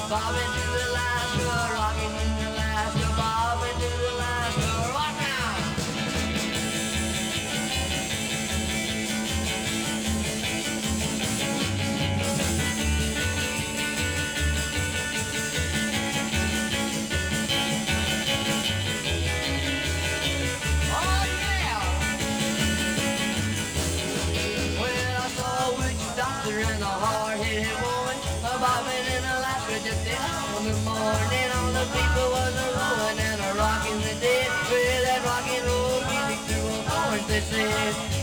bobbing to Alaska, rocking in Alaska, bobbing to Alaska, rock now. Oh yeah. Well, I saw a witch doctor and a hard-headed woman bobbing in Alaska just the other morning. All the people was a-rolling and a rocking the dead with that rock and roll music through a horn. They said